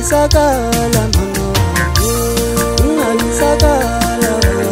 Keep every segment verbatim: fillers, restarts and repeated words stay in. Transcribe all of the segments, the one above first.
Ungabisakala mama, ungabisakala,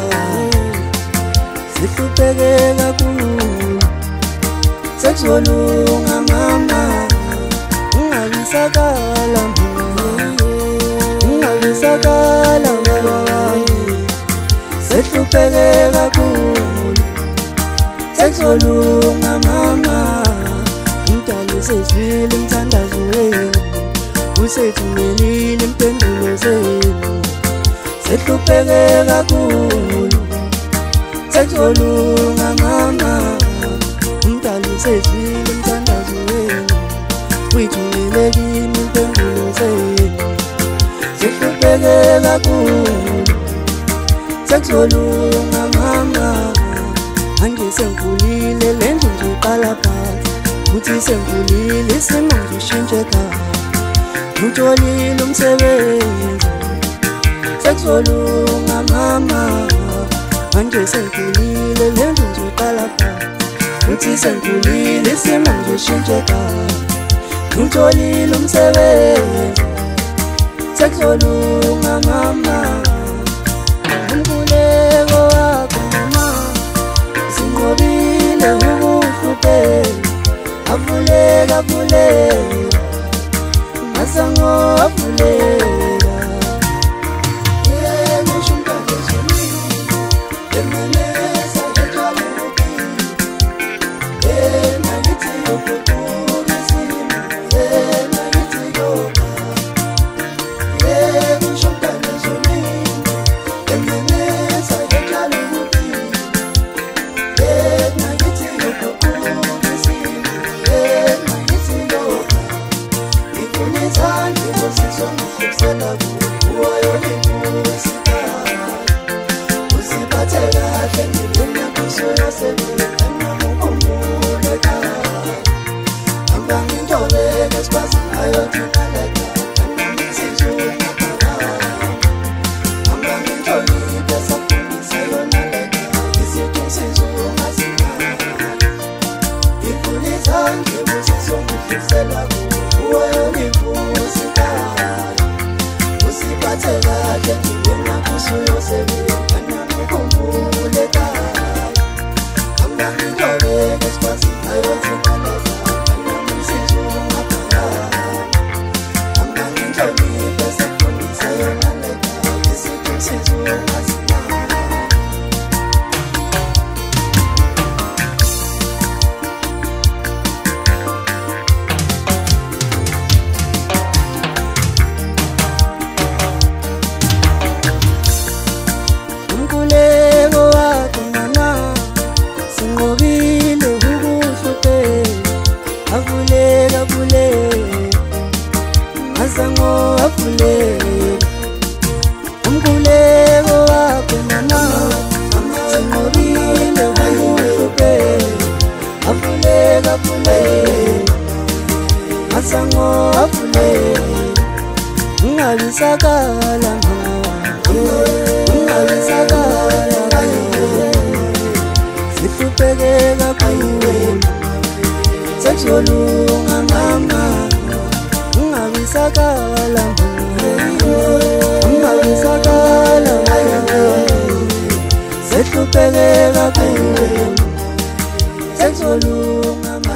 sihlupheke kakhulu, sekuzolunga mama. Ungabisakala mama, ungabisakala baba, sihlupheke kakhulu, sekuzolunga mama. Umntwana usezwile umthandazo wenu, usethumelile impendulo zenu, sihlupheke kakhulu, sekuzolunga mama. Umntwana usezwile umthandazo wenu, uyithumele kimi impendulo zenu, sihlupheke kakhulu, sekuzolunga mama. Manje sengikhulile lento nje iqala phansi, uthi sengikhulile isimo nje ushintshe ekhaya, ngitholile umsebenzi, sekuzolunga mama. Manje sengikhulile lento nje iqala phansi, uthi sengikhulile isimo nje ushintshe ekhaya, ngitholile umsebenzi, sekuzolunga mama. Umkhuleko wakho mama, sinqobile ukuhlupheka, avuleka avuleka, masango avuleka. Yena ushumphane ezulwini, emeleza ethwala ubukili, yena ngithi yoguquka isimo, yena ngithi yoga. Yena ushumphane ezulwini, emeleza ethwala ubukili, yena ngithi yoguquka isimo, yena ngithi yoga. Ifunizani ngosizo ngifusela kuwe yolibusikala, usiphathe kahle ngibona kuso yasebenza namukhumbule ekhaya. Hamba ngintobeke sikwazi ngayo thina leka, namisizwe ngaphakama. Hamba nginhloniphe safundisa yona leka, isithi usizwe ungasinaka. Ifunizani ngosizo ngifusela kuwe yolibusikala, usiphathe kahle ngibona kuso yasebenza namukhumbule ekhaya. Hamba ngintobeke sikwazi ngayo thina leka, namisizwe ngaphakama. Hamba nginhloniphe safundisa yona leka, isithi usizwe ungasinaka. Umkhuleko wakho mama, sinqobile ukuhlupheka, avuleka avuleka, masango avuleka. Umkhuleko wakho mama, sinqobile ukuhlupheka, avuleka avuleka, masango avuleka. Ungabisakala mama, ungabisakala, sihlupheke kakhulu, sekuzolunga mama. Ungabisakala mama, ungabisakala, sihlupheke kakhulu, sekuzolunga mama.